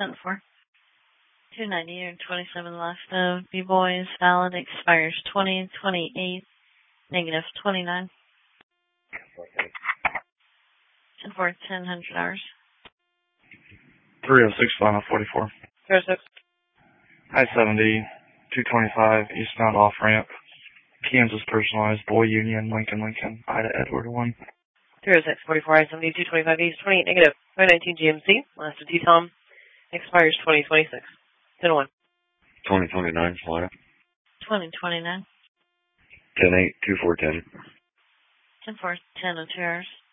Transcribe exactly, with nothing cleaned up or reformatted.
ten four. two ninety or twenty-seven left of B-Boys. Valid expires twenty twenty-eight. Negative twenty-nine. ten four, ten hundred hours. three oh six, final forty-four. three oh six. I seventy, two twenty-five, eastbound off ramp. Kansas personalized, Boy Union, Lincoln, Lincoln, Ida Edward one. three oh six, forty-four, I seventy, two twenty-five, east, twenty-eight, negative. five nineteen G M C, last of T-Tom. Expires twenty twenty-six. ten one. twenty twenty-nine, Florida. twenty twenty-nine. ten eight, two four ten. ten four, ten oh two hours.